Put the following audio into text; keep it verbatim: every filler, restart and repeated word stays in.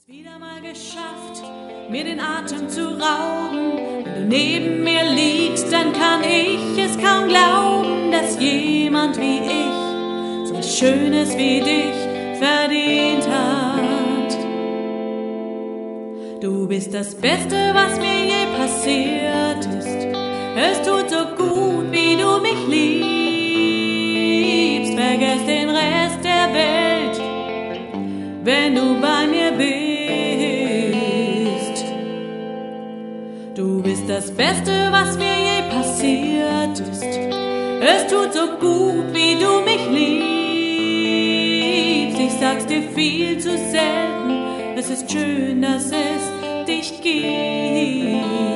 Es wieder mal geschafft, mir den Atem zu rauben. Wenn du neben mir liegst, dann kann ich es kaum glauben, dass jemand wie ich so was Schönes wie dich verdient hat. Du bist das Beste, was mir je passiert ist. Es tut so gut, wie du mich liebst. Vergess den Rest der Welt, wenn du bei mir bist. Du bist das Beste, was mir je passiert ist. Es tut so gut, wie du mich liebst. Ich sag's dir viel zu selten, es ist schön, dass es dich gibt.